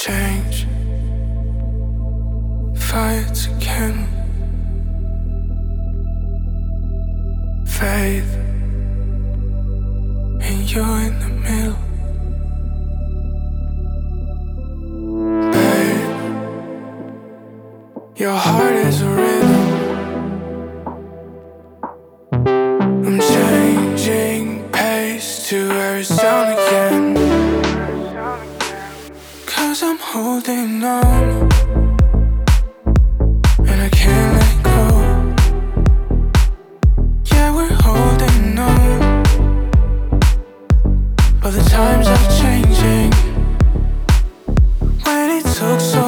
change, fights again, faith, and you're in the middle. Babe, your heart is a rhythm. I'm changing pace to Arizona again, 'cause I'm holding on, and I can't let go. Yeah, we're holding on, but the times are changing. When it took so